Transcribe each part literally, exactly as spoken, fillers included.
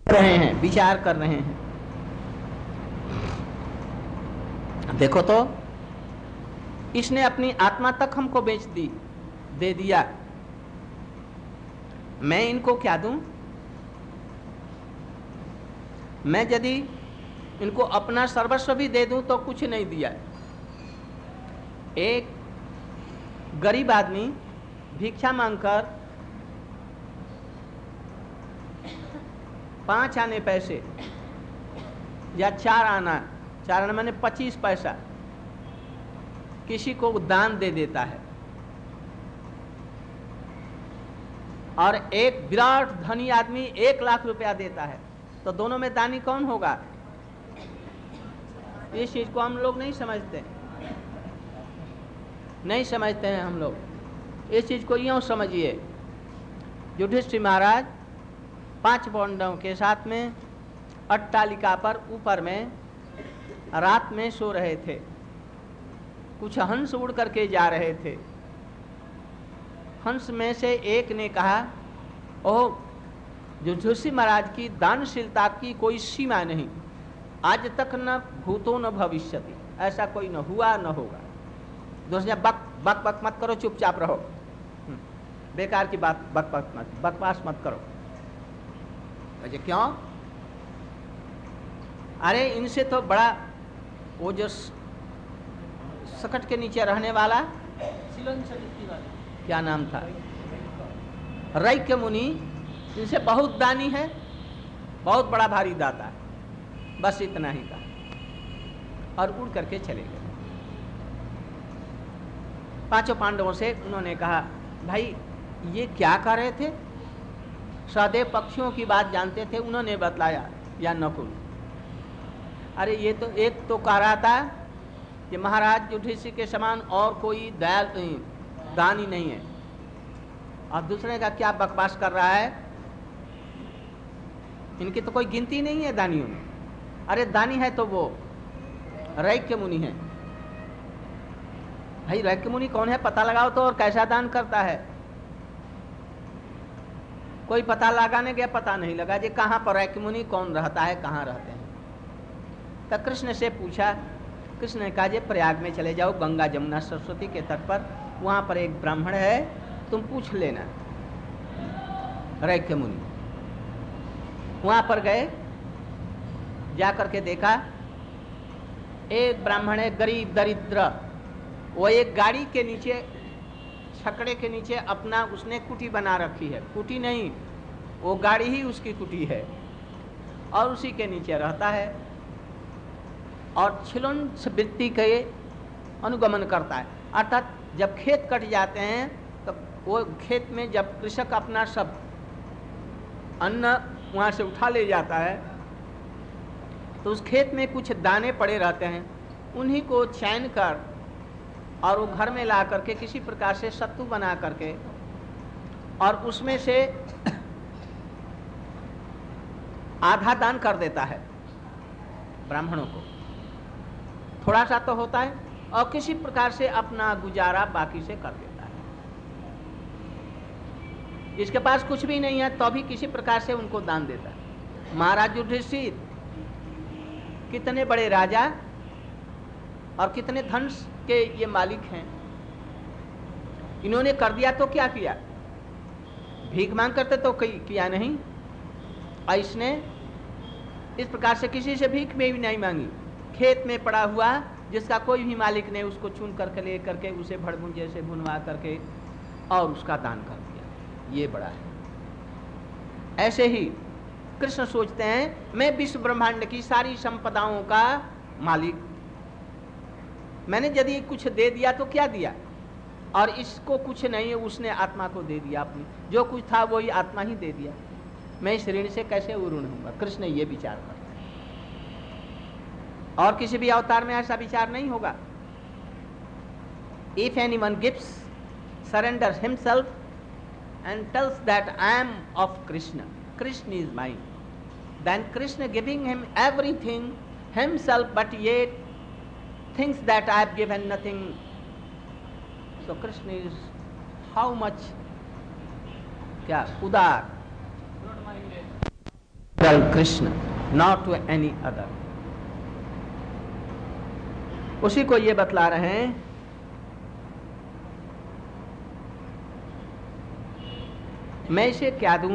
रहे हैं, विचार कर रहे हैं। देखो तो इसने अपनी आत्मा तक हमको बेच दी, दे दिया, मैं इनको क्या दूं? मैं यदि इनको अपना सर्वस्व भी दे दूं तो कुछ नहीं दिया। एक गरीब आदमी भिक्षा मांगकर पांच आने पैसे या चार आना, चार आना मैंने पच्चीस पैसा किसी को दान दे देता है, और एक विराट धनी आदमी एक लाख रुपया देता है, तो दोनों में दानी कौन होगा? इस चीज को हम लोग नहीं समझते, नहीं समझते हैं हम लोग। इस चीज को यूं समझिए, युधिष्ठिर महाराज पांच पांडवों के साथ में अट्टालिका पर ऊपर में रात में सो रहे थे। कुछ हंस उड़ करके जा रहे थे। हंस में से एक ने कहा, ओह, युधिष्ठिर महाराज की दानशीलता की कोई सीमा नहीं, आज तक न भूतो न भविष्यति, ऐसा कोई न हुआ न होगा। दूसरे बक बक बक मत करो, चुपचाप रहो, बेकार की बात बक बक मत बकवास मत करो। अजय क्यों? अरे इनसे तो बड़ा वो जो सकट के नीचे रहने वाला क्या नाम था, रैक्य मुनि, इनसे बहुत दानी है, बहुत बड़ा भारी दाता है। बस इतना ही कहा और उड़ करके चले गए। पांचों पांडवों से उन्होंने कहा, भाई ये क्या कर रहे थे? सहदेव पक्षियों की बात जानते थे, उन्होंने बतलाया, या नकुल। अरे ये तो एक तो कह रहा था कि महाराज युधिष्ठिर के समान और कोई दयाल दानी नहीं है, और दूसरे का क्या बकवास कर रहा है, इनकी तो कोई गिनती नहीं है दानियों में। अरे दानी है तो वो रैक्य मुनि है। भाई रैक्य मुनि कौन है पता लगाओ तो, और कैसा दान करता है? कोई पता लगाने गया, पता नहीं लगा जी कहाँ पर रैक्य मुनि कौन रहता है, कहाँ रहते हैं। तो कृष्ण से पूछा, कृष्ण ने कहा, जे प्रयाग में चले जाओ, गंगा जमुना सरस्वती के तट पर, वहां पर एक ब्राह्मण है, तुम पूछ लेना, रैक्य मुनि। वहां पर गए, जाकर के देखा, एक ब्राह्मण है गरीब दरिद्र, वो एक गाड़ी के नीचे, छकड़े के नीचे अपना उसने कुटी बना रखी है। कुटी नहीं, वो गाड़ी ही उसकी कुटी है, और उसी के नीचे रहता है, और छिलुंछ वृत्ति के अनुगमन करता है। अर्थात जब खेत कट जाते हैं तो वो खेत में जब कृषक अपना सब अन्न वहाँ से उठा ले जाता है, तो उस खेत में कुछ दाने पड़े रहते हैं, उन्हीं को चैन कर और वो घर में ला करके किसी प्रकार से सत्तू बना करके, और उसमें से आधा दान कर देता है ब्राह्मणों को। थोड़ा सा तो होता है, और किसी प्रकार से अपना गुजारा बाकी से कर देता है। इसके पास कुछ भी नहीं है तो भी किसी प्रकार से उनको दान देता है। महाराज युधिष्ठिर कितने बड़े राजा और कितने धन के ये मालिक हैं, इन्होंने कर दिया तो क्या किया? भीख मांग करते तो किया नहीं, और इसने इस प्रकार से किसी से भीख में भी नहीं मांगी। खेत में पड़ा हुआ जिसका कोई भी मालिक नहीं, उसको चुन करके ले करके उसे भड़भुंजे से भुनवा करके और उसका दान कर दिया। ये बड़ा है। ऐसे ही कृष्ण सोचते हैं, मैं विश्व ब्रह्मांड की सारी संपदाओं का मालिक, मैंने यदि कुछ दे दिया तो क्या दिया, और इसको कुछ नहीं है, उसने आत्मा को दे दिया अपनी, जो कुछ था वही आत्मा ही दे दिया, मैं इस ऋण से कैसे ऋण हूंगा? कृष्ण ये विचार करते हैं, और किसी भी अवतार में ऐसा विचार नहीं होगा। If anyone gives, surrenders himself and tells that I am of Krishna, Krishna is mine, then Krishna giving him everything himself, but yet thinks that I have given nothing. So Krishna is how much क्या उदार, Krishna, not to any other. उसी को ये बतला रहे हैं मैं इसे क्या दूं,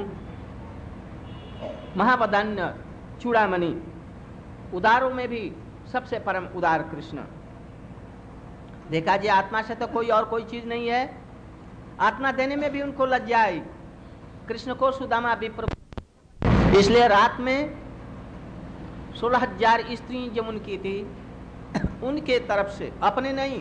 महावदान्य चूड़ामणि, उदारों में भी सबसे परम उदार कृष्ण। देखा जी, आत्मा से तो कोई और कोई चीज नहीं है, आत्मा देने में भी उनको लज्जा आई। कृष्ण को सुदामा विप्र, इसलिए रात में सोलह हजार स्त्री जो उनकी थी, उनके तरफ से, अपने नहीं,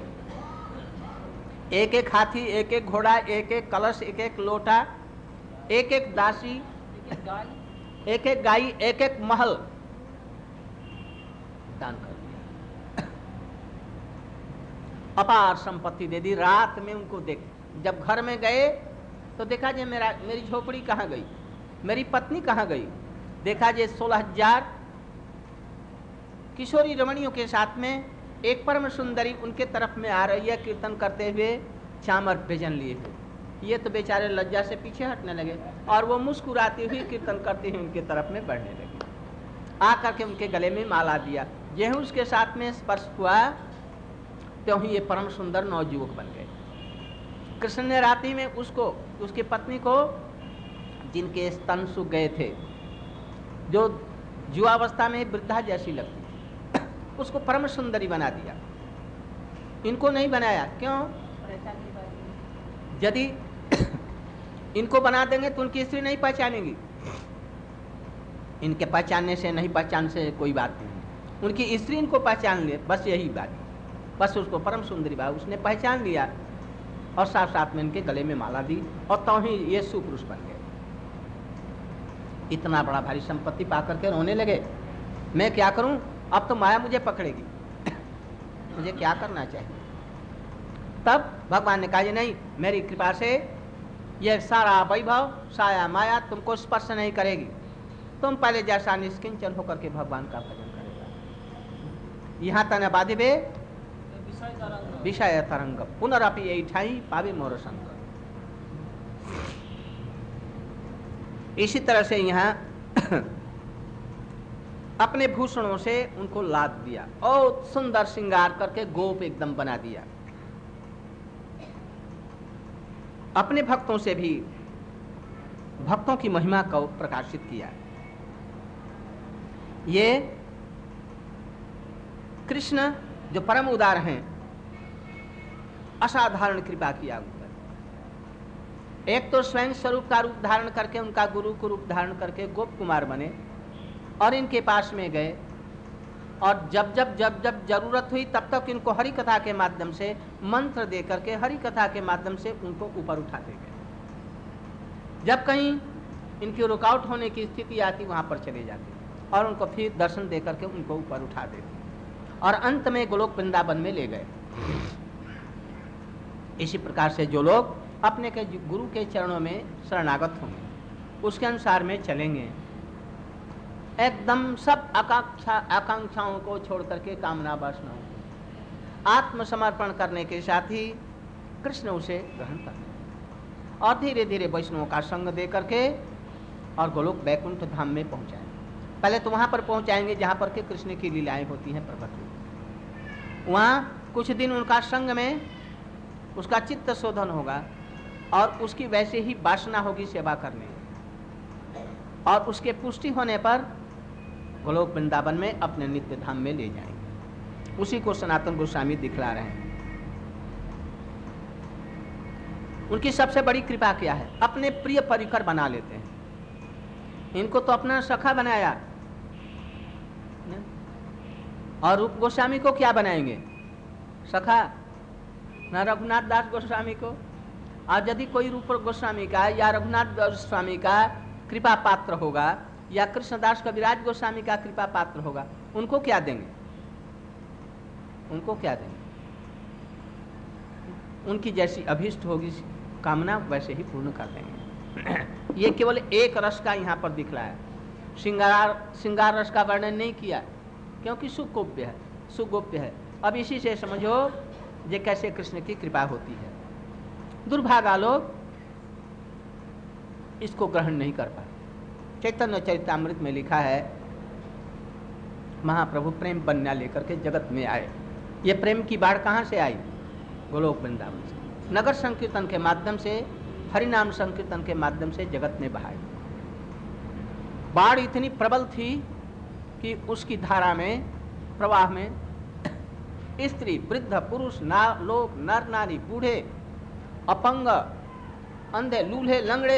एक एक हाथी, एक एक घोड़ा, एक एक कलश, एक एक लोटा, एक एक दासी, एक एक गाय, एक एक महल दान कर दिया, अपार संपत्ति दे दी। रात में उनको देख, जब घर में गए तो देखा जे मेरा मेरी झोपड़ी कहाँ गई, मेरी पत्नी कहाँ गई। देखा जे सोलह हजार किशोरी रमणियों के साथ में एक परम सुंदरी उनके तरफ में आ रही है, कीर्तन करते हुए, चामर व्यजन लिए हुए। ये तो बेचारे लज्जा से पीछे हटने लगे और वो मुस्कुराती हुई कीर्तन करते हुए उनके तरफ में बढ़ने लगे। आकर के उनके गले में माला दिया, जो उसके साथ में स्पर्श हुआ तो ही ये परम सुंदर नवयुवक बन गए। कृष्ण ने रात्रि में उसको, उसकी पत्नी को, जिनके स्तन सूख गए थे, जो जुआवस्था में वृद्धा जैसी लगती थी, उसको परम सुंदरी बना दिया। इनको नहीं बनाया, क्यों? यदि इनको बना देंगे तो उनकी स्त्री नहीं पहचानेगी। इनके पहचानने से नहीं, पहचान से कोई बात नहीं, उनकी स्त्री इनको पहचान ले, बस यही बात। बस उसको परम सुंदरी बा, उसने पहचान लिया और साथ साथ में इनके गले में माला दी और तो ही ये सुपुरुष बन गए। इतना बड़ा भारी संपत्ति पाकर के रोने लगे, मैं क्या करूं, अब तो माया मुझे पकड़ेगी, मुझे क्या करना चाहिए। तब भगवान ने कहा नहीं, मेरी कृपा से यह सारा वैभव, साया माया तुमको स्पर्श नहीं करेगी, तुम पहले जैसा निष्किंचन होकर के भगवान का भजन करेगा। यहाँ तन बाधिबे विषय तरंग, पुनरअपि यही ठाई पावे मोर संग। इसी तरह से यहाँ अपने भूषणों से उनको लाद दिया और सुंदर श्रृंगार करके गोप एकदम बना दिया। अपने भक्तों से भी भक्तों की महिमा को प्रकाशित किया। ये कृष्ण जो परम उदार हैं, असाधारण कृपा किया उन पर। एक तो स्वयं स्वरूप का रूप धारण करके, उनका गुरु को रूप धारण करके गोप कुमार बने और इनके पास में गए, और जब जब जब जब जरूरत हुई तब तक इनको हरि कथा के माध्यम से मंत्र दे करके, हरि कथा के माध्यम से उनको ऊपर उठाते गए। जब कहीं इनकी रुकावट होने की स्थिति आती, वहां पर चले जाते और उनको फिर दर्शन दे करके उनको ऊपर उठा देते और अंत में गोलोक वृंदावन में ले गए। इसी प्रकार से जो लोग अपने के गुरु के चरणों में शरणागत होंगे, उसके अनुसार में चलेंगे, एकदम सब आकांक्षा आकांक्षाओं को छोड़ करके कामना वासनाओं, आत्मसमर्पण करने के साथ ही कृष्ण उसे ग्रहण करते और धीरे धीरे वैष्णवों का संग दे करके और गोलोक वैकुंठ धाम में पहुंचाएंगे। पहले तो वहां पर पहुंचाएंगे जहां पर के कृष्ण की लीलाएं होती हैं प्रकट। वहां कुछ दिन उनका संग में उसका चित्त शोधन होगा और उसकी वैसे ही वासना होगी सेवा करने, और उसके पुष्टि होने पर गोलोक वृंदावन में अपने नित्य धाम में ले जाएंगे। उसी को सनातन गोस्वामी दिखला रहे हैं। उनकी सबसे बड़ी कृपा क्या है, अपने प्रिय परिकर बना लेते हैं। इनको तो अपना सखा बनाया, और रूप गोस्वामी को क्या बनाएंगे, सखा, न रघुनाथ दास गोस्वामी को। और यदि कोई रूप गोस्वामी का या रघुनाथ गोस्वामी का कृपा पात्र होगा या कृष्णदास कविराज गोस्वामी का कृपा पात्र होगा, उनको क्या देंगे, उनको क्या देंगे? उनकी जैसी अभीष्ट होगी कामना वैसे ही पूर्ण कर देंगे। ये केवल एक रस का यहाँ पर दिखलाया, श्रृंगार श्रृंगार रस का वर्णन नहीं किया, क्योंकि सुगोप्य है, सुगोप्य है। अब इसी से समझो ये कैसे कृष्ण की कृपा होती है। दुर्भागा लोग इसको ग्रहण नहीं कर पाते। चैतन्य चरितामृत में लिखा है, महाप्रभु प्रेम बन्या लेकर के जगत में आए। ये प्रेम की बाढ़ कहाँ से आई? गोलोक वृंदावन से, नगर संकीर्तन के माध्यम से, हरिनाम संकीर्तन के माध्यम से जगत में बहाई। बाढ़ इतनी प्रबल थी कि उसकी धारा में, प्रवाह में स्त्री, वृद्ध, पुरुष, ना लोग, नर नारी, बूढ़े, अपंग, अंधे, लूल्हे, लंगड़े,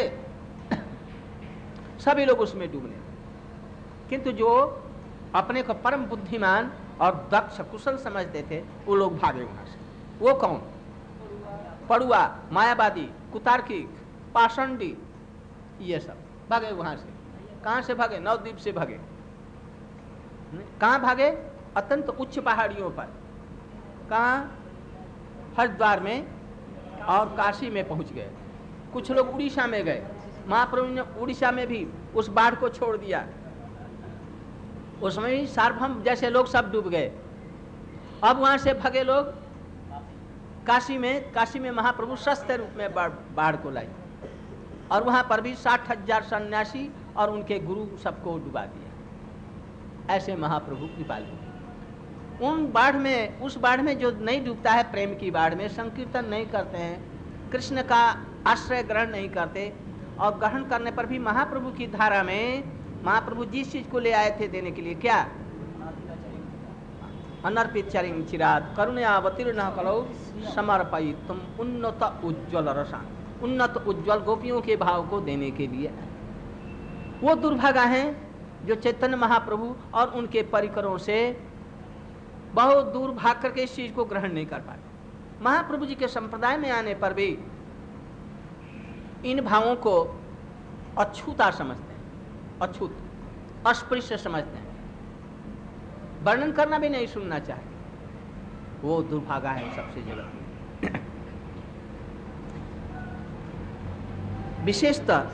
सभी लोग उसमें डूबने। किंतु जो अपने को परम बुद्धिमान और दक्ष कुशल समझते थे, वो लोग भागे वहां से। वो कौन? पड़ुआ, मायावादी, कुतार्किक, पाषंडी, ये सब भागे वहां से। कहां से भागे? नवद्वीप से भागे। कहां भागे? अत्यंत उच्च पहाड़ियों पर। कहां? हरिद्वार में और काशी में पहुंच गए। कुछ लोग उड़ीसा में गए। महाप्रभु ने उड़ीसा में भी उस बाढ़ को छोड़ दिया। उसमें भी सार्वभौम जैसे लोग सब डूब गए। अब वहां से भगे लोग काशी में। काशी में महाप्रभु सस्ते रूप में बाढ़ को लाई और वहां पर भी साठ हजार सन्यासी और उनके गुरु सबको डुबा दिया। ऐसे महाप्रभु कृपालु। उन बाढ़ में, उस बाढ़ में जो नहीं डूबता है, प्रेम की बाढ़ में, संकीर्तन नहीं करते हैं, कृष्ण का आश्रय ग्रहण नहीं करते, और ग्रहण करने पर भी महाप्रभु की धारा में महाप्रभु जिस चीज को ले आए थे देने के लिए, क्या? अनर्पित चरिम चिरात करुणा अवतीर्ण कलौ समर्पयितुम उन्नत उज्ज्वल रसान। उन्नत उज्ज्वल गोपियों के भाव को देने के लिए। वो दुर्भागा हैं जो चैतन्य महाप्रभु और उनके परिकरों से बहुत दूर भाग करके इस चीज को ग्रहण नहीं कर पाते। महाप्रभु जी के संप्रदाय में आने पर भी इन भावों को अछूता समझते हैं, अछूत, अस्पृश्य समझते हैं, वर्णन करना भी नहीं सुनना चाहते। वो दुर्भागा है सबसे जगत में। विशेषतः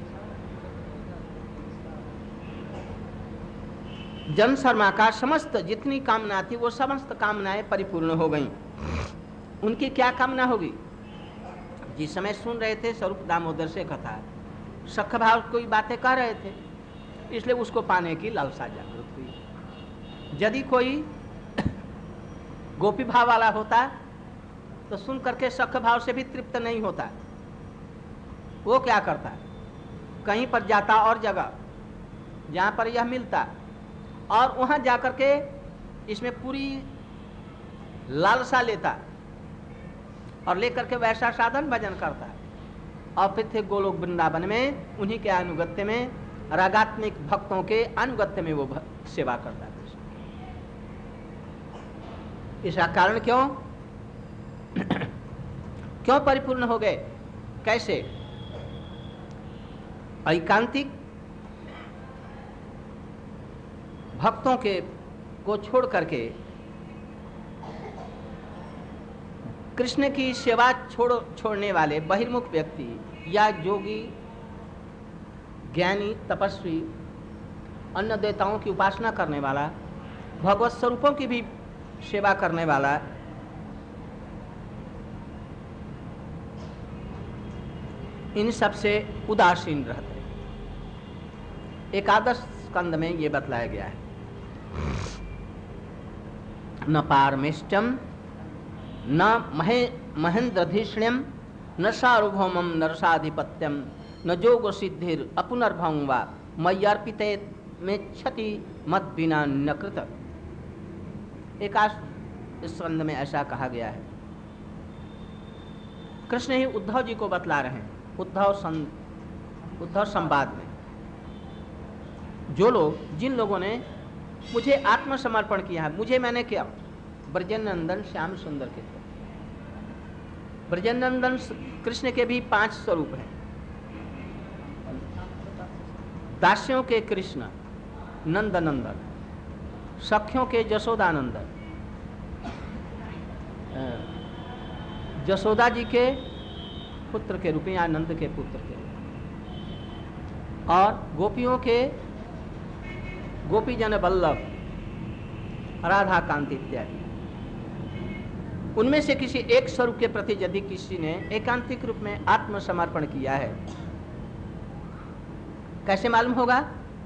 जन शर्मा का समस्त जितनी कामना थी, वो समस्त कामनाएं परिपूर्ण हो गईं। उनकी क्या कामना होगी? जिस समय सुन रहे थे स्वरूप दामोदर से कथा, सख भाव कोई बातें कर रहे थे, इसलिए उसको पाने की लालसा जागृत हुई। यदि कोई गोपी भाव वाला होता तो सुन करके सख भाव से भी तृप्त नहीं होता। वो क्या करता? कहीं पर जाता और जगह जहां पर यह मिलता, और वहां जाकर के इसमें पूरी लालसा लेता और लेकर के वैसा साधन भजन करता। और फिर थे गोलोक वृंदावन में, उन्हीं के अनुगत्य में, रागात्मिक भक्तों के अनुगत्य में वो सेवा करता था। इसका कारण क्यों? क्यों परिपूर्ण हो गए? कैसे? ऐकांतिक भक्तों के को छोड़ करके कृष्ण की सेवा छोड़ छोड़ने वाले बहिर्मुख व्यक्ति या जोगी, ज्ञानी, तपस्वी, अन्य देवताओं की उपासना करने वाला, भगवत स्वरूपों की भी सेवा करने वाला, इन सब से उदासीन रहते। एकादश स्कंद में ये बतलाया गया है। न पारमेष्टम न महे महेंद्रधीष्ण्यम न सार्वभौमम न रसाधिपत्यम न जोग सिद्धिर अपुनर्भंग वा मय्यर्पिते में क्षति मत बिना न कृत। एकाश स्कंद में ऐसा कहा गया है। कृष्ण ही उद्धव जी को बतला रहे हैं। उद्धव सं उद्धव संवाद में जो लोग, जिन लोगों ने मुझे आत्मसमर्पण किया है, मुझे मैंने क्या, ब्रजनंदन श्याम सुंदर के थे। ब्रजनंदन कृष्ण के भी पांच स्वरूप हैं। दास्यों के कृष्ण नंदनंदन, सखियों के जसोदानंदन, जसोदा जी के पुत्र के रूप में, आनंद के पुत्र के रूप में, और गोपियों के गोपी जन वल्लभ, राधा कांत इत्यादि। उनमें से किसी एक स्वरूप के प्रति यदि किसी ने एकांतिक रूप में आत्मसमर्पण किया है कैसे मालूम होगा?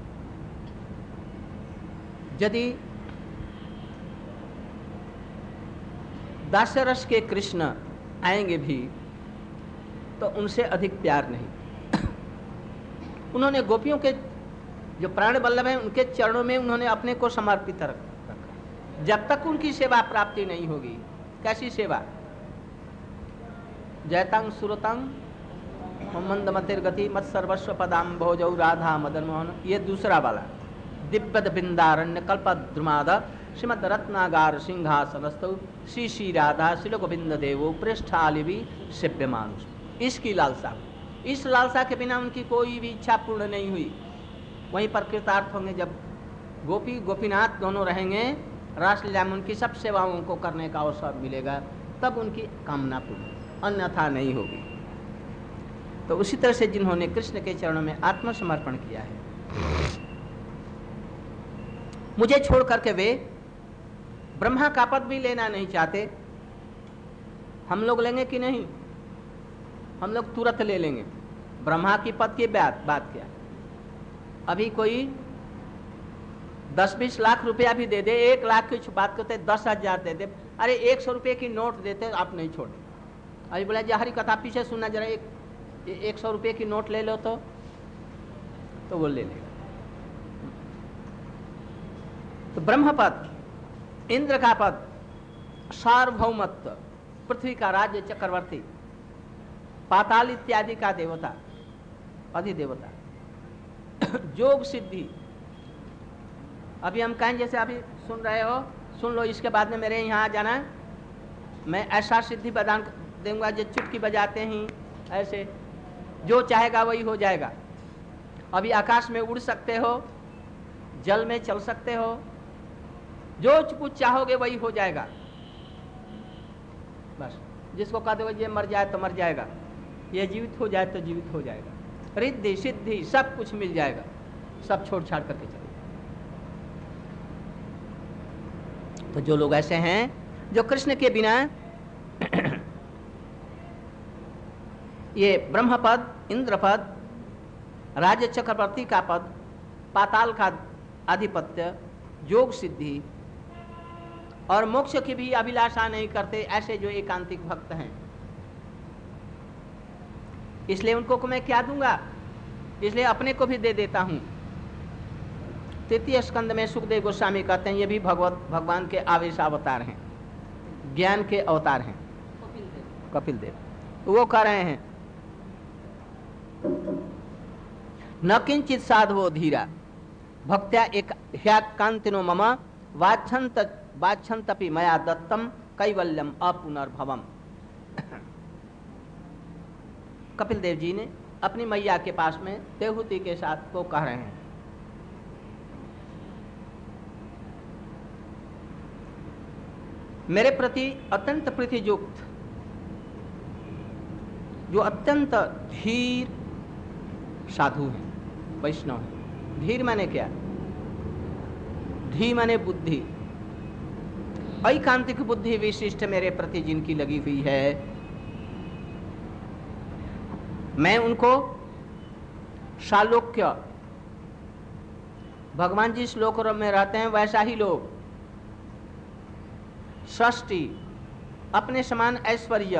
यदि दासरस के कृष्ण आएंगे भी तो उनसे अधिक प्यार नहीं। उन्होंने गोपियों के जो प्राण वल्लभ हैं उनके चरणों में उन्होंने अपने को समर्पित रखा। जब तक उनकी सेवा प्राप्ति नहीं होगी, कैसी सेवा? जयतंग सुरतंग मंद मतिर गति मत सर्वस्व पदाम भोजौ राधा मदन मोहन, ये दूसरा वाला। दिव्यद बिंदारण्य कल्पद्रुमाद श्रीमद रत्नागार सिंहासनस्तौ श्री श्री राधा शिल गोविंद देवो पृष्ठालिवि सेव्य मानुष। इसकी लालसा, इस लालसा के बिना उनकी कोई भी इच्छा पूर्ण नहीं हुई। वहीं पर कृतार्थ होंगे जब गोपी गोपीनाथ दोनों रहेंगे, रासलीला में उनकी सब सेवाओं को करने का अवसर मिलेगा, तब उनकी कामना पूर्ण, अन्यथा नहीं होगी। तो उसी तरह से जिन्होंने कृष्ण के चरणों में आत्मसमर्पण किया है, मुझे छोड़ करके वे ब्रह्मा का पद भी लेना नहीं चाहते। हम लोग लेंगे कि नहीं? हम लोग तुरंत ले लेंगे। ब्रह्मा की पद की बात बात क्या? अभी कोई दस बीस लाख रुपया भी दे दे, एक लाख की बात करते दस हजार दे दे, अरे एक सौ रुपये की नोट देते आप नहीं छोड़े। अभी बोला जी हरी कथा पीछे सुनना, जरा एक एक सौ रुपये की नोट ले लो तो तो वो ले लेगा। तो ब्रह्म पद, इंद्र का पद, सार्वभौमत्व, पृथ्वी का राज्य, चक्रवर्ती, पाताल इत्यादि का देवता, अधिदेवता, जोग सिद्धि। अभी हम कहें जैसे अभी सुन रहे हो, सुन लो, इसके बाद में मेरे यहाँ आ जाना, मैं ऐसा सिद्धि प्रदान दूंगा जो चुटकी बजाते ही ऐसे जो चाहेगा वही हो जाएगा। अभी आकाश में उड़ सकते हो, जल में चल सकते हो, जो कुछ चाहोगे वही हो जाएगा। बस जिसको कह दो ये मर जाए तो मर जाएगा, ये जीवित हो जाए तो जीवित हो जाएगा, रिद्धि सिद्धि सब कुछ मिल जाएगा, सब छोड़ छाड़ करके चले। तो जो लोग ऐसे हैं जो कृष्ण के बिना ये ब्रह्म पद, इंद्र पद, राज्य चक्रवर्ती का पद, पाताल का आधिपत्य, योग सिद्धि और मोक्ष की भी अभिलाषा नहीं करते, ऐसे जो एकांतिक भक्त हैं, इसलिए उनको को मैं क्या दूंगा, इसलिए अपने को भी दे देता हूं। तृतीय स्कंद में सुखदेव गोस्वामी कहते हैं ये भी भगवत भगवान के आवेश अवतार हैं, ज्ञान के अवतार हैं, कपिल देव। वो कह रहे हैं न किंचित साधवो धीरा भक्त्या एक ह्याकांतिनो मम वाछंत वाछंतपि मया दत्तम कैवल्यम अपुनर्भवम। कपिल देव जी ने अपनी मैया के पास में देवहूति के साथ को कह रहे हैं, मेरे प्रति अत्यंत प्रीतियुक्त, जो अत्यंत धीर साधु हैं, वैष्णव हैं। धीर माने क्या? धी माने बुद्धि, ऐकांतिक बुद्धि विशिष्ट मेरे प्रति जिनकी लगी हुई है, मैं उनको सालोक्य, भगवान जिस श्लोक में रहते हैं वैसा ही लोग, षष्टि, अपने समान ऐश्वर्य,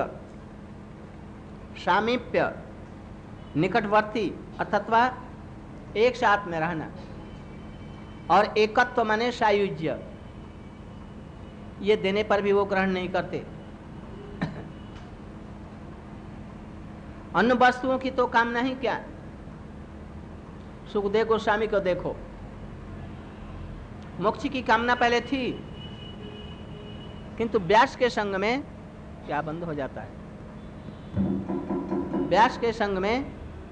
सामीप्य, निकटवर्ती अथवा एक साथ में रहना, और एकत्व माने सायुज्य, ये देने पर भी वो ग्रहण नहीं करते। अन्य वस्तुओं की तो कामना ही क्या। सुखदेव गोस्वामी को देखो, मोक्ष की कामना पहले थी, किंतु व्यास के संग में क्या बंद हो जाता है। व्यास के संग में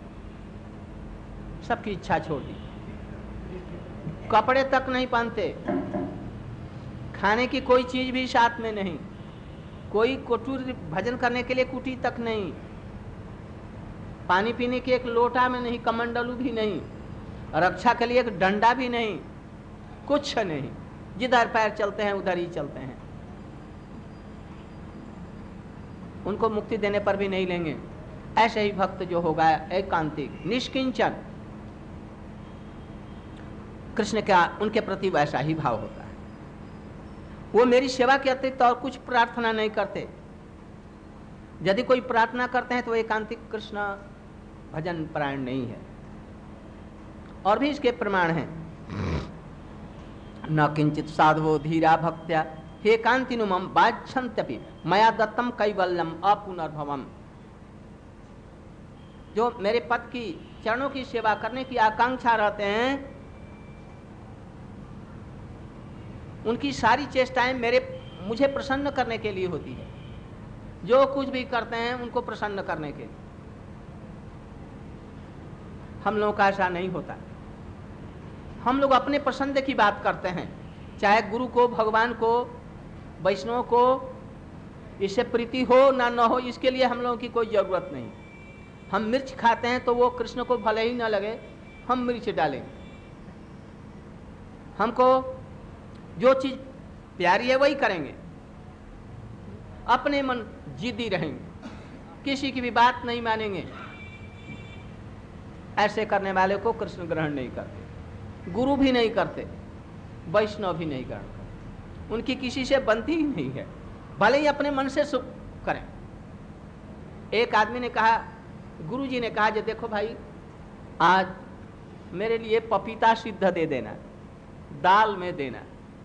सबकी इच्छा छोड़ दी, कपड़े तक नहीं पहनते, खाने की कोई चीज भी साथ में नहीं, कोई कुटीर भजन करने के लिए कुटी तक नहीं, पानी पीने के एक लोटा में नहीं, कमंडलू भी नहीं, रक्षा के लिए एक डंडा भी नहीं, कुछ नहीं, जिधर पैर चलते हैं उधर ही चलते हैं। उनको मुक्ति देने पर भी नहीं लेंगे। ऐसे ही भक्त जो होगा एकांतिक, निष्किंचन, कृष्ण का उनके प्रति वैसा ही भाव होता है। वो मेरी सेवा के अतिरिक्त और कुछ प्रार्थना नहीं करते। यदि कोई प्रार्थना करते हैं तो एकांतिक कृष्ण भजन परायण नहीं है। और भी इसके प्रमाण हैं। न किंचित साधवो धीरा भक्त्या हे कांतिनुमम बाच्छन्त्यपि मया दत्तम कैवल्यम अपुनर्भवम। जो मेरे पद की चरणों की सेवा करने की आकांक्षा रहते हैं, उनकी सारी चेष्टाएं मेरे मुझे प्रसन्न करने के लिए होती है। जो कुछ भी करते हैं उनको प्रसन्न करने के लिए। हम लोगों का ऐसा नहीं होता। हम लोग अपने पसंद की बात करते हैं, चाहे गुरु को, भगवान को, वैष्णव को, इससे प्रीति हो ना न हो, इसके लिए हम लोगों की कोई जरूरत नहीं। हम मिर्च खाते हैं तो वो कृष्ण को भले ही ना लगे, हम मिर्च डालेंगे। हमको जो चीज प्यारी है वही करेंगे। अपने मन जिद्दी रहेंगे, किसी की भी बात नहीं मानेंगे। ऐसे करने वाले को कृष्ण ग्रहण नहीं करते, गुरु भी नहीं करते, वैष्णव भी नहीं ग्रहण करते। उनकी किसी से बनती ही नहीं है, भले ही अपने मन से सुख करें। एक आदमी ने कहा, गुरु जी ने कहा, जो देखो भाई, आज मेरे लिए पपीता सिद्ध दे देना, दाल में देना।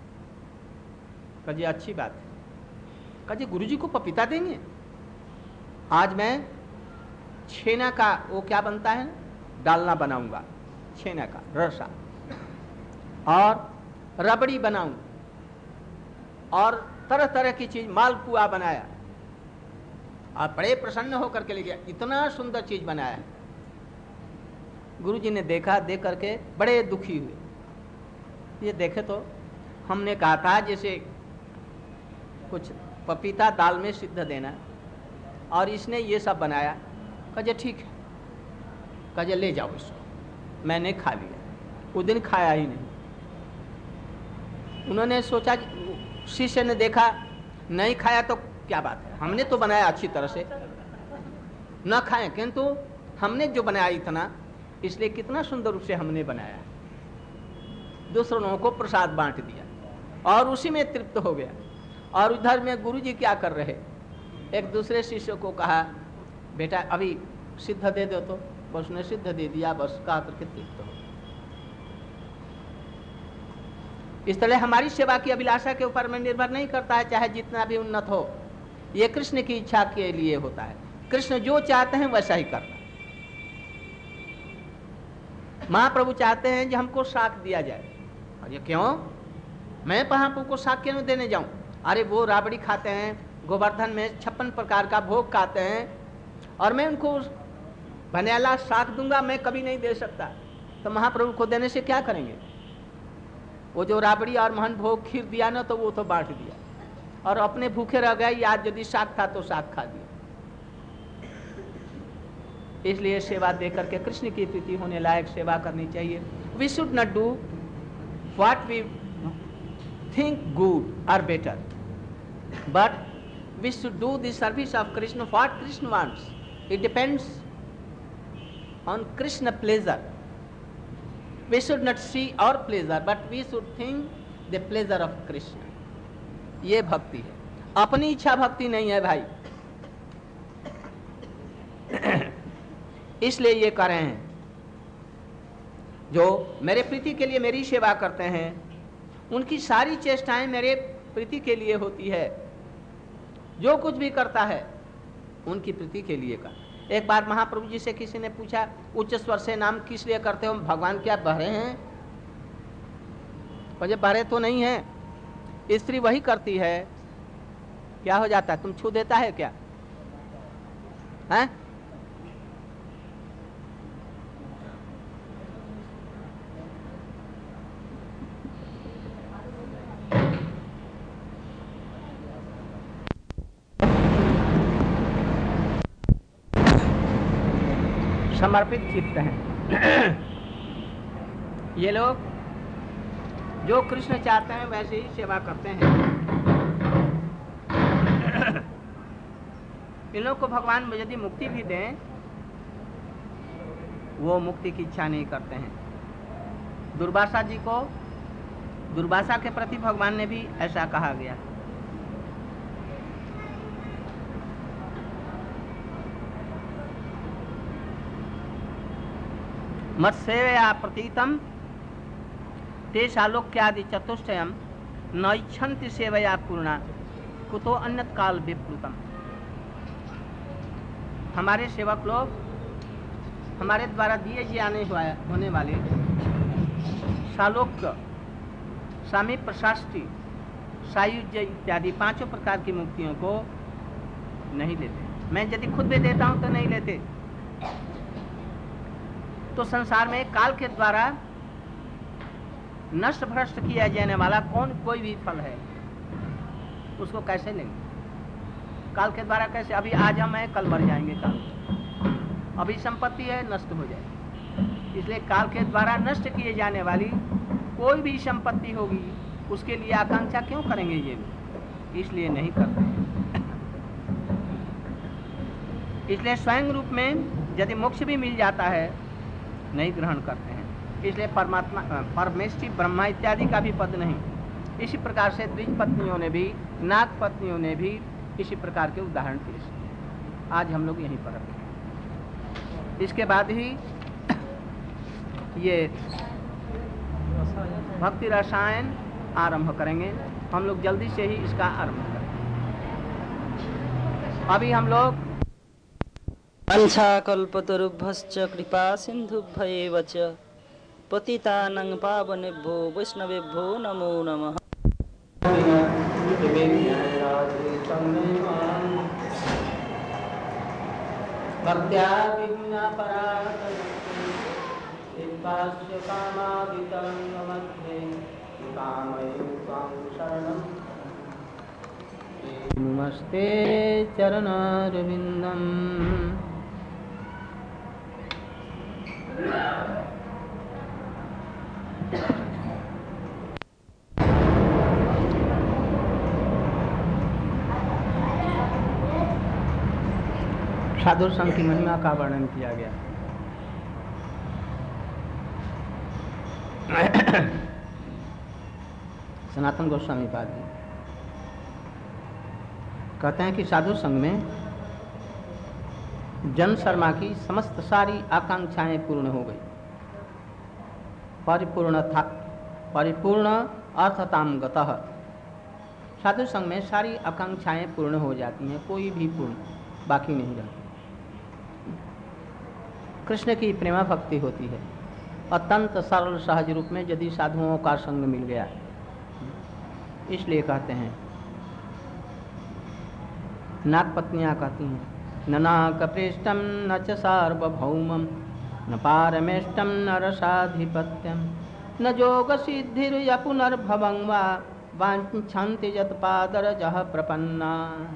कहा अच्छी बात है। कहा जी गुरु जी को पपीता देंगे? आज मैं छेना का वो क्या बनता है, डालना बनाऊंगा, छेना का रसा, और रबड़ी बनाऊं, और तरह तरह की चीज, मालपुआ बनाया। और बड़े प्रसन्न होकर के ले गया, इतना सुंदर चीज बनाया है। गुरुजी ने देखा, देख करके बड़े दुखी हुए। ये देखे तो हमने कहा था जैसे कुछ पपीता दाल में सिद्ध देना, और इसने ये सब बनाया। कहे ठीक है, कहे ले जाओ इसको। मैंने खा लिया, उस दिन खाया ही नहीं। उन्होंने सोचा, शिष्य ने देखा नहीं खाया तो क्या बात है, हमने तो बनाया अच्छी तरह से, न खाए, किंतु हमने जो बनाया इतना, इसलिए कितना सुंदर रूप से हमने बनाया। दूसरों लोगों को प्रसाद बांट दिया और उसी में तृप्त हो गया। और उधर में गुरुजी क्या कर रहे, एक दूसरे शिष्य को कहा, बेटा अभी सिद्ध दे दो, तो बस उसने सिद्ध दे दिया, बस कहा करके तृप्त हो। इस तरह हमारी सेवा की अभिलाषा के ऊपर में निर्भर नहीं करता है, चाहे जितना भी उन्नत हो। ये कृष्ण की इच्छा के लिए होता है। कृष्ण जो चाहते हैं वैसा ही करना। महाप्रभु चाहते हैं कि हमको शाक दिया जाए। और ये क्यों? मैं महाप्रभु को शाक क्यों देने जाऊं? अरे वो राबड़ी खाते हैं, गोवर्धन में छप्पन प्रकार का भोग खाते हैं, और मैं उनको भनियाला शाक दूंगा, मैं कभी नहीं दे सकता। तो महाप्रभु को देने से क्या करेंगे? वो जो राबड़ी और महन भोग खीर दिया ना, तो वो तो बांट दिया, और अपने भूखे रह गए। आज यदि शाक था तो शाक खा दिया। इसलिए सेवा देकर के कृष्ण की प्रीति होने लायक सेवा करनी चाहिए। We should not do what we think good और better, but we should do the service of Krishna what Krishna wants. It depends on Krishna pleasure. We should not see our pleasure, but we should think the pleasure of Krishna. ये भक्ति है, अपनी इच्छा भक्ति नहीं है भाई। इसलिए ये कर रहे हैं, जो मेरे प्रीति के लिए मेरी सेवा करते हैं, उनकी सारी चेष्टाएं मेरे प्रीति के लिए होती है। जो कुछ भी करता है उनकी प्रीति के लिए कर। एक बार महाप्रभु जी से किसी ने पूछा, उच्च स्वर से नाम किस लिए करते हो? भगवान क्या बहरे हैं? मुझे बहरे तो नहीं है, स्त्री वही करती है। क्या हो जाता है? तुम छू देता है क्या? हैं? समर्पित चित्त हैं ये लोग। जो कृष्ण चाहते हैं वैसे ही सेवा करते हैं। इन लोग को भगवान यदि मुक्ति भी दें, वो मुक्ति की इच्छा नहीं करते हैं। दुर्वासा जी को, दुर्वासा के प्रति भगवान ने भी ऐसा कहा गया। मत सेवया प्रतीतम ते शालोक्यादि चतुष्टयम नैच्छन्ति सेवया पूर्णा कुतो अन्यत काल विप्लुतम। हमारे सेवक लोग हमारे द्वारा दिए जाने होने वाले शालोक्य, सामीप्य, शाष्टी, सायुज्य इत्यादि पांचों प्रकार की मुक्तियों को नहीं लेते। मैं यदि खुद भी देता हूं तो नहीं लेते। तो संसार में काल के द्वारा नष्ट भ्रष्ट किया जाने वाला कौन कोई भी फल है, उसको कैसे लेंगे? काल के द्वारा कैसे? अभी आज हम हैं, कल मर जाएंगे। काल अभी संपत्ति है, नष्ट हो जाएगी। इसलिए काल के द्वारा नष्ट किए जाने वाली कोई भी संपत्ति होगी, उसके लिए आकांक्षा क्यों करेंगे? ये भी इसलिए नहीं करते। इसलिए स्वयं रूप में यदि मोक्ष भी मिल जाता है, नहीं ग्रहण करते हैं। इसलिए परमात्मा, परमेष्टि, ब्रह्मा इत्यादि का भी पद नहीं। इसी प्रकार से द्विज पत्नियों ने भी, नाग पत्नियों ने भी इसी प्रकार के उदाहरण पेश किए। आज हम लोग यहीं पर रखें। इसके बाद ही ये भक्ति रसायन आरंभ करेंगे। हम लोग जल्दी से ही इसका आरंभ करेंगे। अभी हम लोग वंशाकल्पतरुभ्यश्च कृपा सिन्धुभ्येव च पतितानां पावनेभ्यो वैष्णवेभ्यो नमो नमः। नमस्ते चरणारविन्दम्। साधु संघ की महिमा का वर्णन किया गया। सनातन गोस्वामी पाद जी कहते हैं कि साधु संघ में जन शर्मा की समस्त सारी आकांक्षाएं पूर्ण हो गई। परिपूर्ण था परिपूर्ण अर्थताम गतः। साधु संघ में सारी आकांक्षाएं पूर्ण हो जाती हैं, कोई भी पूर्ण बाकी नहीं रहती। कृष्ण की प्रेमा भक्ति होती है। अत्यंत सरल सहज रूप में यदि साधुओं का संग मिल गया, इसलिए कहते हैं, नाग पत्नियां कहती हैं, न नाकपृष्ठम न च सार्वभौमम न पारमेष्टम न रसाधिपत्यम न जोग सिद्धिर्य पुनर्भवं वा वाञ्छन्ति यत् पादरजः प्रपन्ना।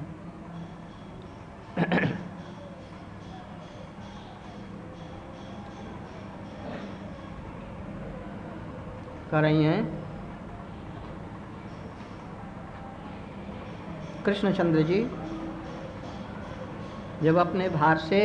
कर रही हैं कृष्णचंद्र जी जब अपने भार से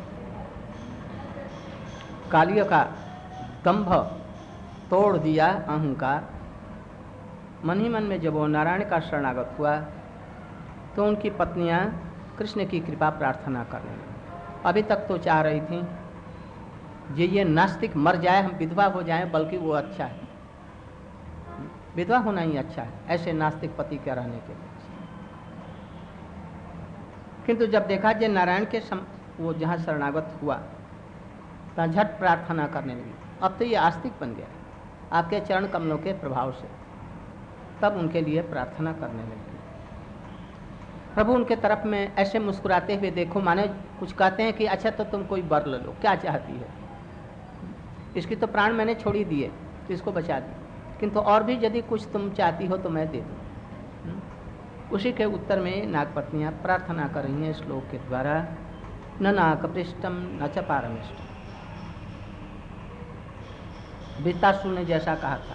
कालिया का दंभ तोड़ दिया, अहंकार, मन ही मन में जब वो नारायण का शरणागत हुआ तो उनकी पत्नियां कृष्ण की कृपा प्रार्थना करने लगी। अभी तक तो चाह रही थी ये ये नास्तिक मर जाए, हम विधवा हो जाएं, बल्कि वो अच्छा है, विधवा होना ही अच्छा है ऐसे नास्तिक पति के रहने के लिए। किंतु जब देखा जे नारायण के सम, वो जहाँ शरणागत हुआ तो झट प्रार्थना करने लगी। अब तो ये आस्तिक बन गया आपके चरण कमलों के प्रभाव से। तब उनके लिए प्रार्थना करने लगी। प्रभु उनके तरफ में ऐसे मुस्कुराते हुए देखो, माने कुछ कहते हैं कि अच्छा तो तुम कोई वर ले लो, क्या चाहती है, इसकी तो प्राण मैंने छोड़ी दिए तो इसको बचा दी, किंतु और भी यदि कुछ तुम चाहती हो तो मैं दे दूँ। उसी के उत्तर में नागपत्नियाँ प्रार्थना कर रही हैं श्लोक के द्वारा, न नाकपृष्टम न च पारमेष्टम। वृत्तासुर ने जैसा कहा था,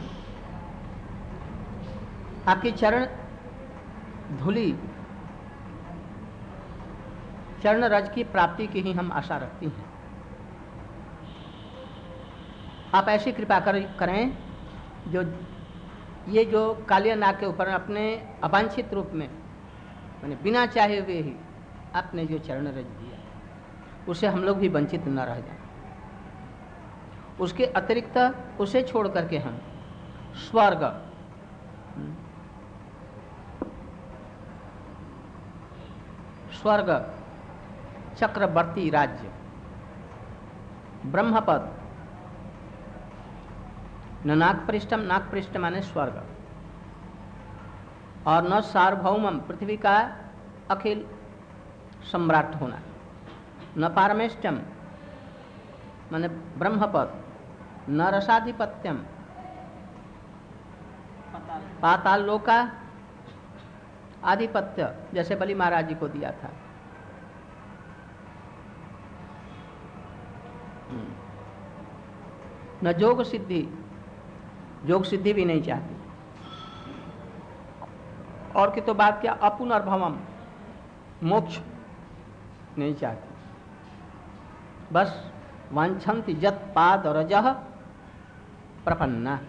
आपकी चरण धूली, चरण रज की प्राप्ति की ही हम आशा रखती हैं। आप ऐसी कृपा कर, करें जो ये जो कालिया नाग के ऊपर अपने अवांछित रूप में मैंने बिना चाहे हुए ही आपने जो चरण रज दिया उससे हम लोग भी वंचित न रह जाएं। उसके अतिरिक्त उसे छोड़ करके हम स्वर्ग, स्वर्ग, चक्रवर्ती राज्य, ब्रह्मपद, न नागपृष्ठम, नागपृष्ठ माने स्वर्ग, और न सार्वभौमम पृथ्वी का अखिल सम्राट होना, न पारमेष्टम माने ब्रह्मपद, न रसाधिपत्यम पाताल लोक का आधिपत्य जैसे बलि महाराज जी को दिया था, न योग सिद्धि, योग सिद्धि भी नहीं चाहती, और की तो बात क्या अपुनर्भवम मोक्ष नहीं चाहती, बस वांछन्ति यत् पाद रजः प्रपन्ना।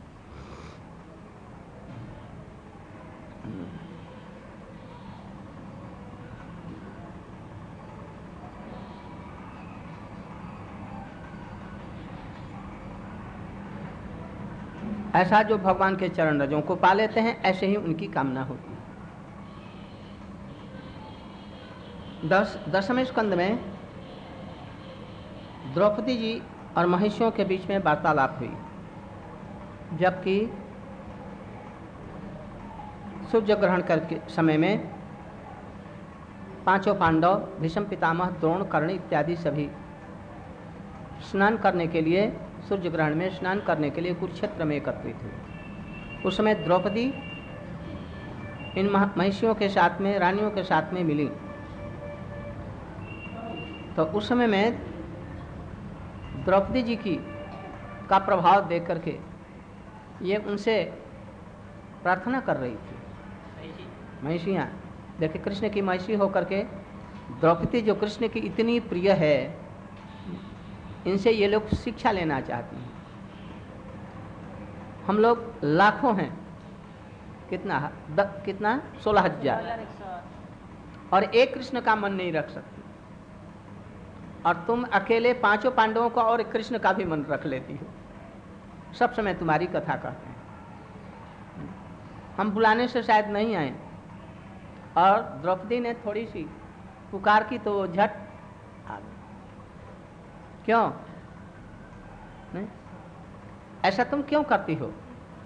ऐसा जो भगवान के चरण रजों को पा लेते हैं ऐसे ही उनकी कामना होती है। दस दसवें स्कंद में द्रौपदी जी और महिषियों के बीच में वार्तालाप हुई, जबकि सूर्य ग्रहण करके समय में पांचों पांडव, भीष्म पितामह, द्रोण, कर्ण इत्यादि सभी स्नान करने के लिए, सूर्य ग्रहण में स्नान करने के लिए कुरुक्षेत्र में एकत्रित हुए। उस समय द्रौपदी इन महिषियों के साथ में, रानियों के साथ में मिली, तो उस समय में द्रौपदी जी की का प्रभाव देख करके ये उनसे प्रार्थना कर रही थी। महिषियाँ देखिए, कृष्ण की महिषी होकर के द्रौपदी जो कृष्ण की इतनी प्रिय है, इनसे ये लोग शिक्षा लेना चाहती हैं। हम लोग लाखों हैं, कितना द, कितना सोलह हजार, और एक कृष्ण का मन नहीं रख सकती, और तुम अकेले पांचों पांडवों का और कृष्ण का भी मन रख लेती हो। सब समय तुम्हारी कथा कहते हैं, हम बुलाने से शायद नहीं आए, और द्रौपदी ने थोड़ी सी पुकार की तो झट आ गई। क्यों नहीं? ऐसा तुम क्यों करती हो?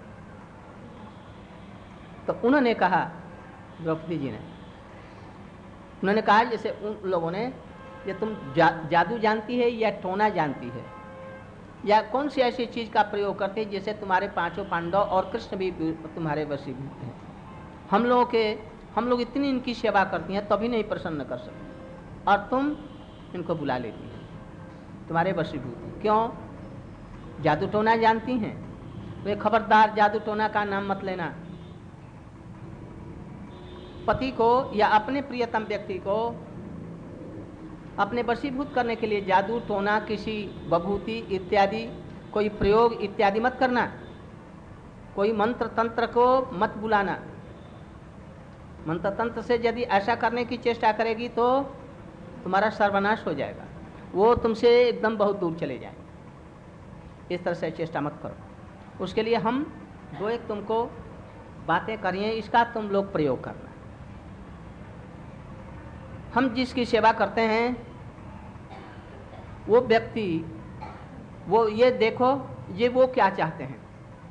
तो उन्होंने कहा, द्रौपदी जी ने उन्होंने कहा जैसे उन लोगों ने, ये तुम जा, जादू जानती है या टोना जानती है, या कौन सी ऐसी चीज का प्रयोग करती है जिससे तुम्हारे पांचों पांडव और कृष्ण भी तुम्हारे वशीभूत हैं। हम लोगों के हम लोग इतनी इनकी सेवा करती हैं तभी नहीं प्रसन्न कर सकते, और तुम इनको बुला लेती हैं, तुम्हारे वशीभूत। क्यों? जादू टोना जानती हैं? वे खबरदार जादू टोना का नाम मत लेना। पति को या अपने प्रियतम व्यक्ति को अपने वशीभूत करने के लिए जादू टोना, किसी बभूति इत्यादि कोई प्रयोग इत्यादि मत करना। कोई मंत्र तंत्र को मत बुलाना। मंत्र तंत्र से यदि ऐसा करने की चेष्टा करेगी तो तुम्हारा सर्वनाश हो जाएगा, वो तुमसे एकदम बहुत दूर चले जाएंगे। इस तरह से चेष्टा मत करो। उसके लिए हम दो एक तुमको बातें करिए, इसका तुम लोग प्रयोग करना। हम जिसकी सेवा करते हैं वो व्यक्ति, वो ये देखो ये वो क्या चाहते हैं।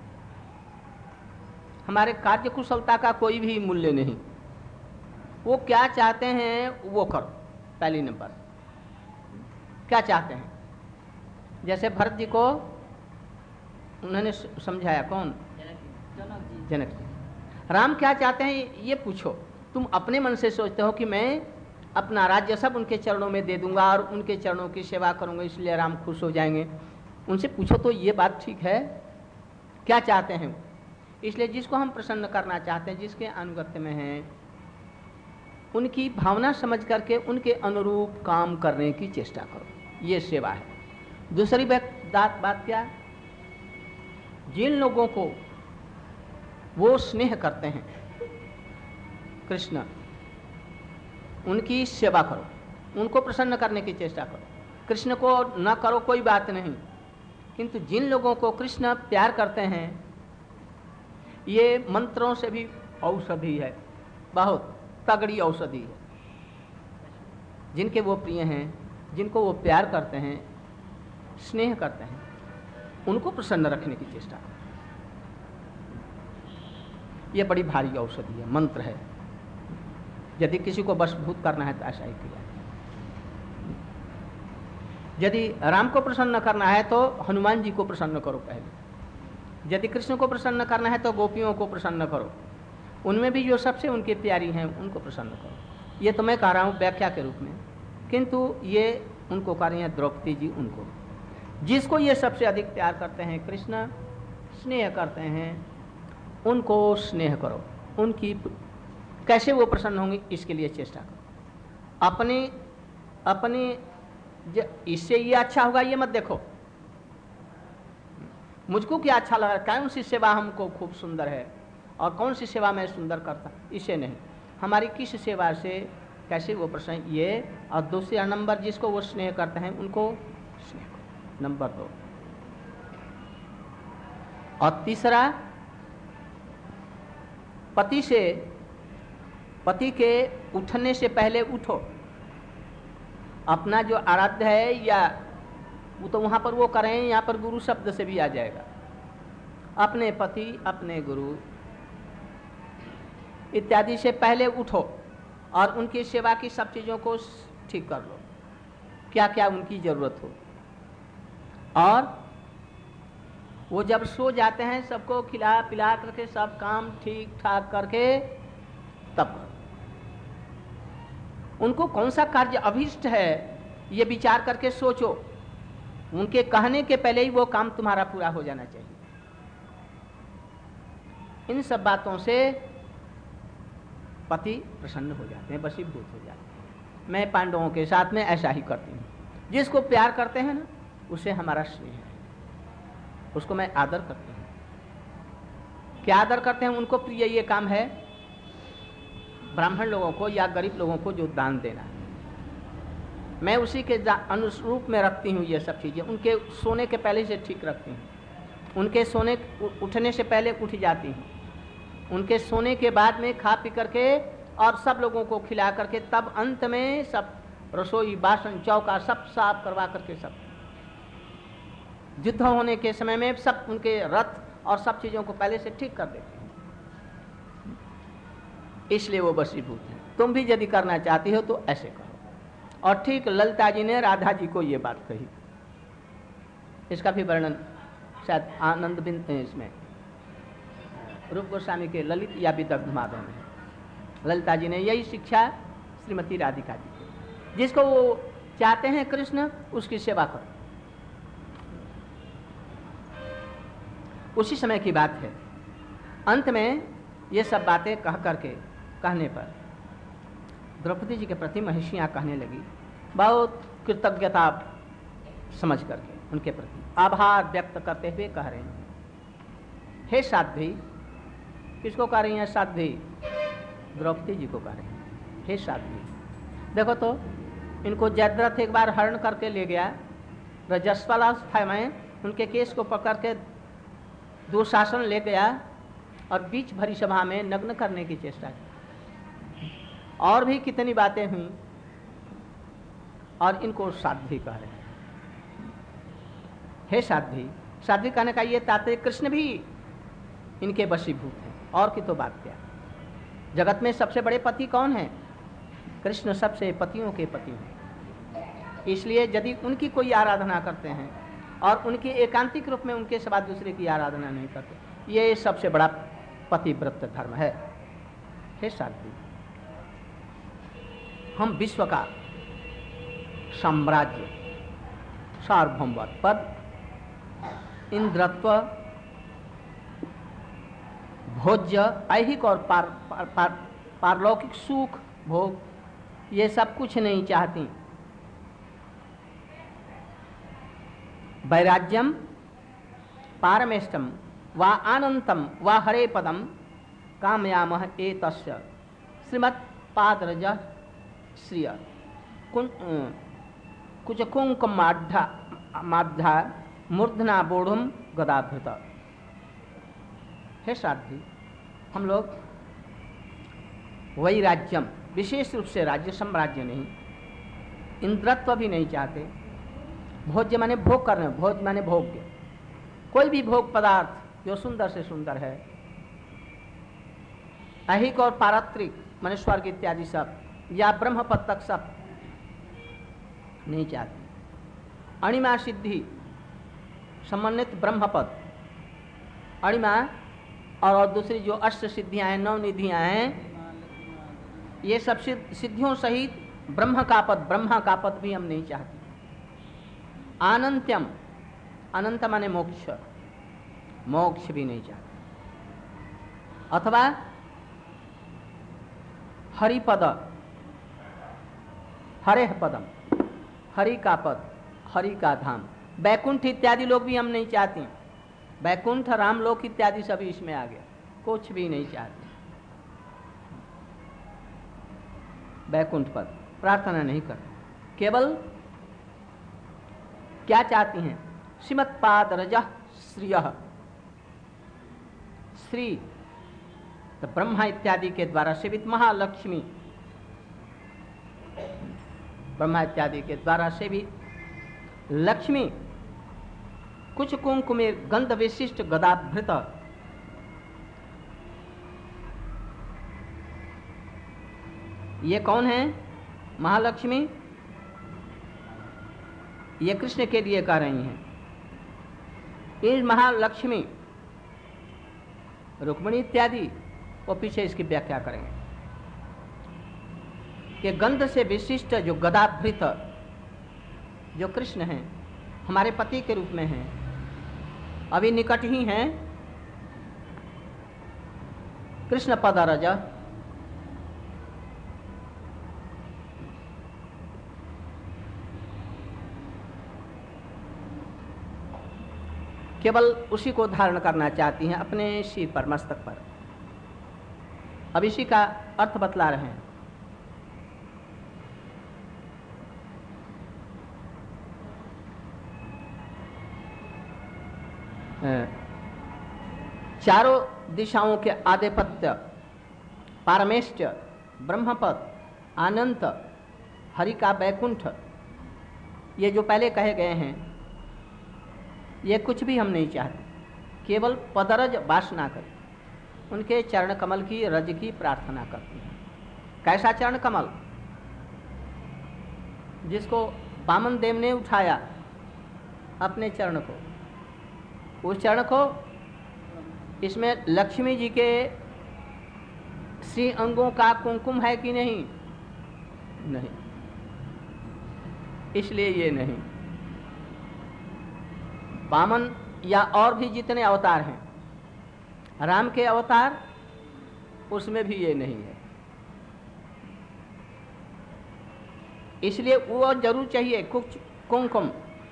हमारे कार्य कुशलता का कोई भी मूल्य नहीं, वो क्या चाहते हैं वो करो। पहली नंबर, क्या चाहते हैं? जैसे भरत जी को उन्होंने समझाया, कौन? जनक जी। राम क्या चाहते हैं ये पूछो। तुम अपने मन से सोचते हो कि मैं अपना राज्य सब उनके चरणों में दे दूंगा और उनके चरणों की सेवा करूंगा, इसलिए राम खुश हो जाएंगे। उनसे पूछो तो ये बात ठीक है? क्या चाहते हैं? इसलिए जिसको हम प्रसन्न करना चाहते हैं, जिसके अनुगत्य में हैं, उनकी भावना समझ करके उनके अनुरूप काम करने की चेष्टा करो, ये सेवा है। दूसरी बात बात क्या? जिन लोगों को वो स्नेह करते हैं कृष्ण, उनकी सेवा करो, उनको प्रसन्न करने की चेष्टा करो। कृष्ण को न करो कोई बात नहीं, किंतु जिन लोगों को कृष्ण प्यार करते हैं, ये मंत्रों से भी औषधि है, बहुत तगड़ी औषधि है। जिनके वो प्रिय हैं, जिनको वो प्यार करते हैं, स्नेह करते हैं, उनको प्रसन्न रखने की चेष्टा करो। ये बड़ी भारी औषधि है, मंत्र है। यदि किसी को वशभूत करना है तो ऐसा ही किया। यदि राम को प्रसन्न करना है तो हनुमान जी को प्रसन्न करो पहले। यदि कृष्ण को प्रसन्न करना है तो गोपियों को प्रसन्न करो, उनमें भी जो सबसे उनके प्यारी हैं उनको प्रसन्न करो। ये तो मैं कह रहा हूँ व्याख्या के रूप में, किंतु ये उनको कह रही हैं द्रौपदी जी। उनको जिसको ये सबसे अधिक प्यार करते हैं, कृष्ण स्नेह करते हैं, उनको स्नेह करो। उनकी कैसे वो प्रसन्न होंगे इसके लिए चेष्टा करो। अपने अपने इससे ये अच्छा होगा ये मत देखो, मुझको क्या अच्छा लगा, कौन सी सेवा हमको खूब सुंदर है और कौन सी सेवा मैं सुंदर करता, इसे नहीं। हमारी किस सेवा से कैसे वो प्रसन्न, ये। और दूसरा नंबर जिसको वो स्नेह करते हैं उनको स्नेह करो, नंबर दो। और तीसरा, पति से पति के उठने से पहले उठो। अपना जो आराध्य है या वो तो वहाँ पर वो करें, यहाँ पर गुरु शब्द से भी आ जाएगा। अपने पति, अपने गुरु इत्यादि से पहले उठो और उनकी सेवा की सब चीज़ों को ठीक कर लो, क्या क्या उनकी ज़रूरत हो। और वो जब सो जाते हैं सबको खिला पिला करके सब काम ठीक ठाक करके तब करो। उनको कौन सा कार्य अभीष्ट है ये विचार करके सोचो। उनके कहने के पहले ही वो काम तुम्हारा पूरा हो जाना चाहिए। इन सब बातों से पति प्रसन्न हो जाते हैं, वशीभूत हो जाते हैं। मैं पांडवों के साथ में ऐसा ही करती हूँ। जिसको प्यार करते हैं ना, उसे हमारा स्नेह है, उसको मैं आदर करती हूँ। क्या आदर करते हैं? उनको प्रिय ये काम है, ब्राह्मण लोगों को या गरीब लोगों को जो दान देना है, मैं उसी के अनुरूप में रखती हूँ। ये सब चीज़ें उनके सोने के पहले से ठीक रखती हूँ। उनके सोने उठने से पहले उठ जाती हूँ, उनके सोने के बाद में खा पी करके और सब लोगों को खिला करके तब अंत में सब रसोई बासन चौका सब साफ करवा करके सब युद्ध होने के समय में सब उनके रथ और सब चीज़ों को पहले से ठीक कर देते हैं। इसलिए वो वशीभूत है। तुम भी यदि करना चाहती हो तो ऐसे करो। और ठीक ललिता जी ने राधा जी को ये बात कही। इसका भी वर्णन शायद आनंद बिंद इसमें रूप गोस्वामी के ललित या विदग्ध माधव में ललिता जी ने यही शिक्षा श्रीमती राधिका जी को, जिसको वो चाहते हैं कृष्ण उसकी सेवा करो। उसी समय की बात है। अंत में ये सब बातें कह करके कहने पर द्रौपदी जी के प्रति महिषियाँ कहने लगी, बहुत कृतज्ञता समझ करके उनके प्रति आभार व्यक्त करते हुए कह रहे हैं, हे साध्वी। किसको कह रही हैं? साध्वी द्रौपदी जी को कह रहे हैं, हे साध्वी। देखो तो इनको जयद्रथ एक बार हरण करके ले गया, रजस्वलावस्था में उनके केस को पकड़ के दुशासन ले गया और बीच भरी सभा में नग्न करने की चेष्टा की। और भी कितनी बातें हुई और इनको साध्वी कह रहे हैं, हे साध्वी। साध्वी कहने का ये तात्पर्य कृष्ण भी इनके वशीभूत हैं, और की तो बात क्या। जगत में सबसे बड़े पति कौन है? कृष्ण सबसे पतियों के पति हैं। इसलिए यदि उनकी कोई आराधना करते हैं और उनके एकांतिक रूप में उनके सिवा दूसरे की आराधना नहीं करते, ये सबसे बड़ा पतिव्रत धर्म है। हे साध्वी, हम विश्व का साम्राज्य, सार्वभौमत्व, पद, इंद्रत्व, भोज्य, ऐहिक और पार, पार, पार, पारलौकिक सुख भोग, ये सब कुछ नहीं चाहती। वैराग्यम पारमेष्टम वा आनंतम वा हरे पदम कामयामः एतस्य श्रीमत्पादरज श्रिय कुछ कुंकुमाढ्या माध्या मूर्धना बोढ़ुम गदाभृत। हे साध्वी, हम लोग वही राज्यम, विशेष रूप से राज्य साम्राज्य नहीं, इंद्रत्व भी नहीं चाहते। भोज्य माने भोग करने, भोज माने भोग्य, कोई भी भोग पदार्थ जो सुंदर से सुंदर है, ऐहिक और पारत्रिक माने स्वर्ग इत्यादि सब, या ब्रह्म पद तक सब नहीं चाहते। अणिमा सिद्धि समन्वित ब्रह्म पद, अणिमा और दूसरी जो अष्ट सिद्धियां हैं, नौ निधियां हैं, ये सब सिद्धियों सहित ब्रह्म का पद, ब्रह्मा का पद भी हम नहीं चाहते। अनंत्यम, अनंत माने मोक्ष, मोक्ष भी नहीं चाहते। अथवा हरिपद, हरेह पदम, हरि का पद, हरि का धाम, बैकुंठ इत्यादि लोग भी हम नहीं चाहते। बैकुंठ, रामलोक इत्यादि सभी इसमें आ गया, कुछ भी नहीं चाहते। बैकुंठ पद प्रार्थना नहीं करते, केवल क्या चाहती हैं? श्रीमत्पाद रजः श्रियः, श्री तो ब्रह्मा इत्यादि के द्वारा सेवित महालक्ष्मी, ब्रह्मा इत्यादि के द्वारा सेवित लक्ष्मी, कुछ कुंकुमे गंध विशिष्ट गदाभृत, ये कौन है? महालक्ष्मी। ये कृष्ण के लिए कह रही हैं। ये महालक्ष्मी रुक्मिणी इत्यादि वो पीछे इसकी व्याख्या करेंगे कि गंध से विशिष्ट जो गदाभृत जो कृष्ण हैं, हमारे पति के रूप में हैं, अभी निकट ही हैं। कृष्ण पदरज, केवल उसी को धारण करना चाहती हैं अपने सिर पर, मस्तक पर। अब इसी का अर्थ बतला रहे हैं। चारों दिशाओं के आधिपत्य, पारमेष्ट्य, ब्रह्मपद, आनंत, हरि का बैकुंठ, ये जो पहले कहे गए हैं, ये कुछ भी हम नहीं चाहते। केवल पदरज वासना करें, उनके चरण कमल की रज की प्रार्थना करते हैं। कैसा चरण कमल? जिसको वामन देव ने उठाया अपने चरण को, उस चरण को, इसमें लक्ष्मी जी के श्री अंगों का कुंकुम है कि नहीं? नहीं, इसलिए ये नहीं। वामन या और भी जितने अवतार हैं, राम के अवतार, उसमें भी ये नहीं है। इसलिए वो जरूर चाहिए कुछ कुंकुम।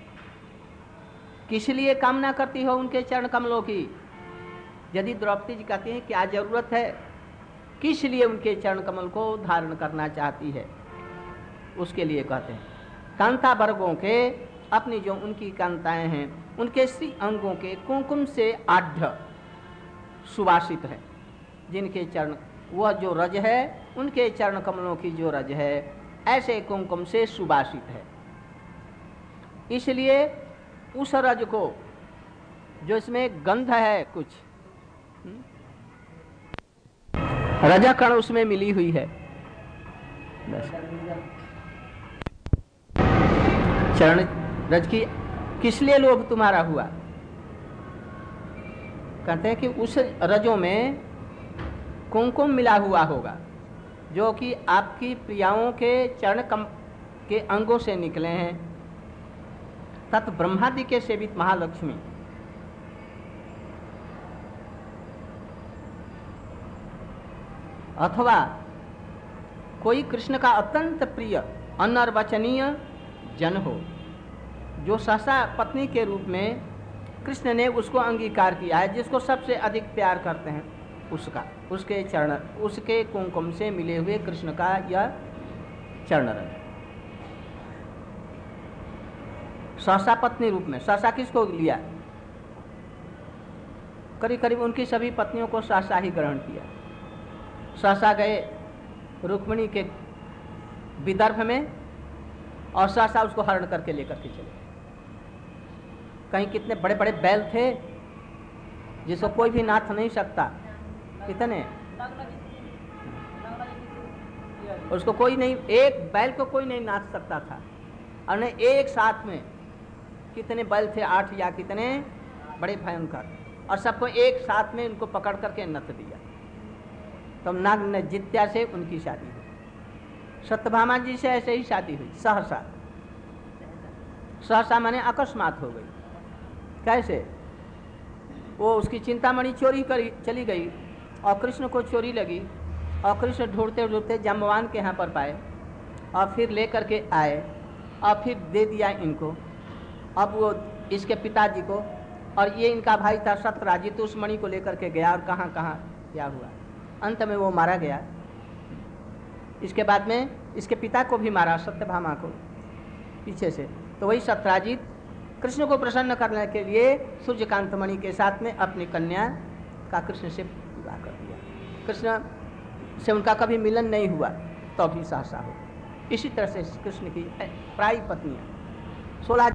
किस लिए कामना करती हो उनके चरण कमलों की? यदि द्रौपदी जी कहती हैं क्या जरूरत है, किस लिए उनके चरण कमल को धारण करना चाहती है, उसके लिए कहते हैं। कांता वर्गों के अपनी जो उनकी कांताएं हैं, उनके श्री अंगों के कुंकुम से आढ़ सुवासित है, जिनके चरण, वह जो रज है, उनके चरण कमलों की जो रज है, ऐसे कुंकुम से सुवासित है। इसलिए उस रज को, जो इसमें गंध है कुछ, रजकण उसमें मिली हुई है, चरण रज की किस लिए लोभ तुम्हारा हुआ? कहते हैं कि उस रजों में कुंकुम मिला हुआ होगा, जो कि आपकी प्रियाओं के चरण कम के अंगों से निकले हैं। तत् ब्रह्मादि के सेवित महालक्ष्मी, अथवा कोई कृष्ण का अत्यंत प्रिय अनर्वचनीय जन हो, जो सहसा पत्नी के रूप में कृष्ण ने उसको अंगीकार किया है, जिसको सबसे अधिक प्यार करते हैं उसका, उसके चरण, उसके कुमकुम से मिले हुए कृष्ण का यह चरण रंग। सहसा पत्नी रूप में, सहसा किसको लिया? करीब करीब उनकी सभी पत्नियों को सहसा ही ग्रहण किया। सहसा गए रुक्मिणी के विदर्भ में और सहसा उसको हरण करके लेकर के चले। कहीं कितने बड़े बड़े बैल थे जिसको कोई भी नाथ नहीं सकता, कितने, उसको कोई नहीं, एक बैल को कोई नहीं नाथ सकता था। और ने एक साथ में कितने बैल थे, आठ या कितने बड़े भयंकर, और सबको एक साथ में उनको पकड़ करके नथ दिया। तो नाग ने जित्या से उनकी शादी हुई। सत्यभामा जी से ऐसे ही शादी हुई, सहसा। सहसा माने अकस्मात हो गई। कैसे? वो उसकी चिंतामणि चोरी करी चली गई और कृष्ण को चोरी लगी, और कृष्ण ढूंढते ढूंढते जाम्बवान के यहाँ पर पाए और फिर ले करके आए और फिर दे दिया इनको। अब वो इसके पिताजी को, और ये इनका भाई था सत्यराजित, उस मणि को लेकर के गया और कहाँ कहाँ क्या हुआ, अंत में वो मारा गया। इसके बाद में इसके पिता को भी मारा, सत्यभामा को, पीछे से। तो वही सत्यराजित कृष्ण को प्रसन्न करने के लिए सूर्यकांत मणि के साथ में अपनी कन्या का कृष्ण से विवाह कर दिया। कृष्ण से उनका कभी मिलन नहीं हुआ, तो भी सहसा हो। इसी तरह से कृष्ण की प्राय पत्नियां सोलह